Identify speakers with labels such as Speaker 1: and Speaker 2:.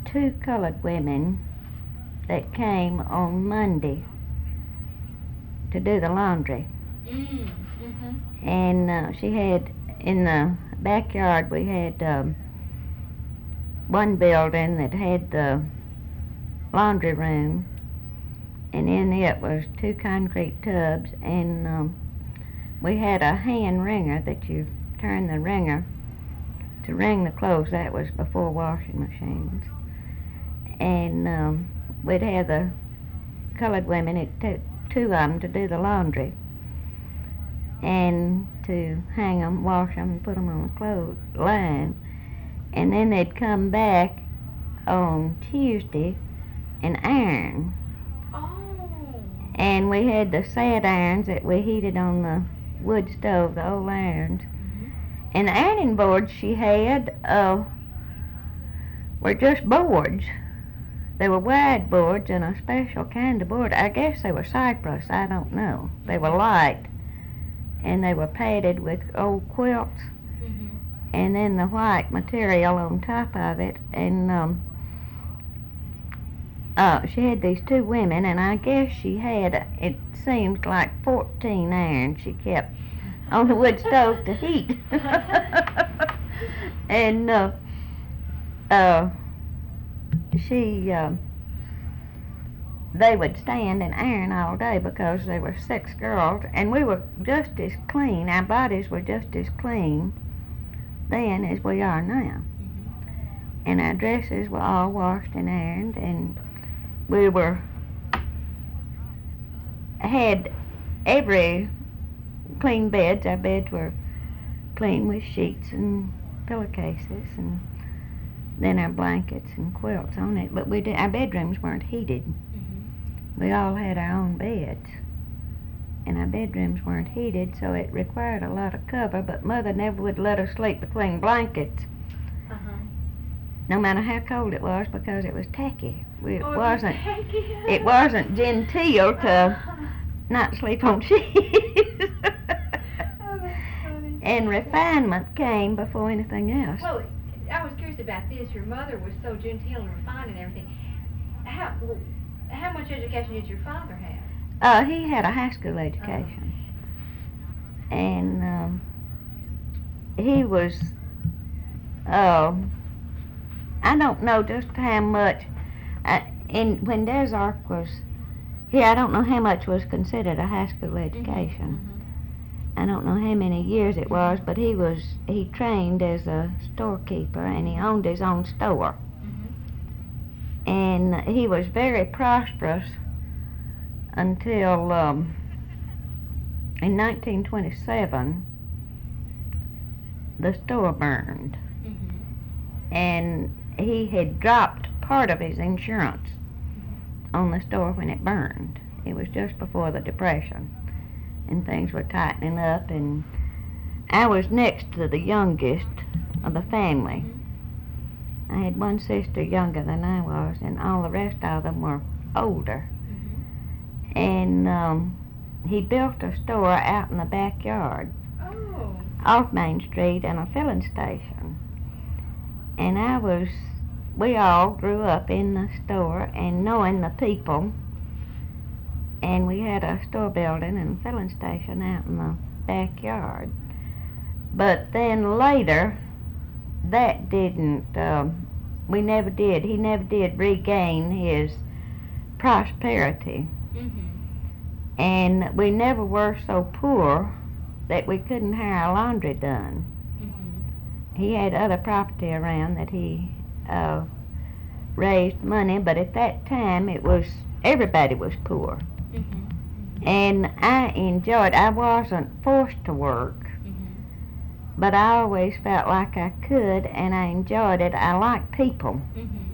Speaker 1: two colored women that came on Monday to do the laundry. And she had, in the backyard, we had one building that had the laundry room, and in it was two concrete tubs, and we had a hand wringer that you turn the wringer to wring the clothes. That was before washing machines. And we'd have the colored women, it took two of them to do the laundry and to hang them, wash them, and put them on the clothes line. And then they'd come back on Tuesday and iron. And we had the sad irons that we heated on the wood stove, the old irons. And the ironing boards she had were just boards. They were wide boards and a special kind of board. I guess they were cypress, I don't know. They were light, and they were padded with old quilts, and then the white material on top of it. And she had these two women, and I guess she had, it seems like 14 irons she kept on the wood stove to heat. And they would stand and iron all day because there were 6 girls, and we were just as clean, our bodies were just as clean then as we are now. And our dresses were all washed and ironed, and we had every clean beds. Our beds were clean with sheets and pillowcases, and then our blankets and quilts on it. But our bedrooms weren't heated. We all had our own beds, and our bedrooms weren't heated, so it required a lot of cover. But Mother never would let us sleep between blankets, no matter how cold it was, because it was tacky. It wasn't genteel to not sleep on sheets. And refinement came before anything else.
Speaker 2: Well, I was curious about this. Your mother was so genteel and refined and everything. How much education did your father have?
Speaker 1: He had a high school education. And he was, I don't know just how much, when Des Arc was here, I don't know how much was considered a high school education. I don't know how many years it was, but he trained as a storekeeper, and he owned his own store. And he was very prosperous until in 1927 the store burned. And he had dropped part of his insurance on the store when it burned. It was just before the Depression, and things were tightening up, and I was next to the youngest of the family. I had one sister younger than I was, and all the rest of them were older. And he built a store out in the backyard, off Main Street, and a filling station. And we all grew up in the store and knowing the people, and we had a store building and a filling station out in the backyard. But then later, that didn't, he never did regain his prosperity. And we never were so poor that we couldn't have our laundry done. He had other property around that he raised money, but at that time everybody was poor. And I wasn't forced to work, but I always felt like I could, and I enjoyed it. I liked people.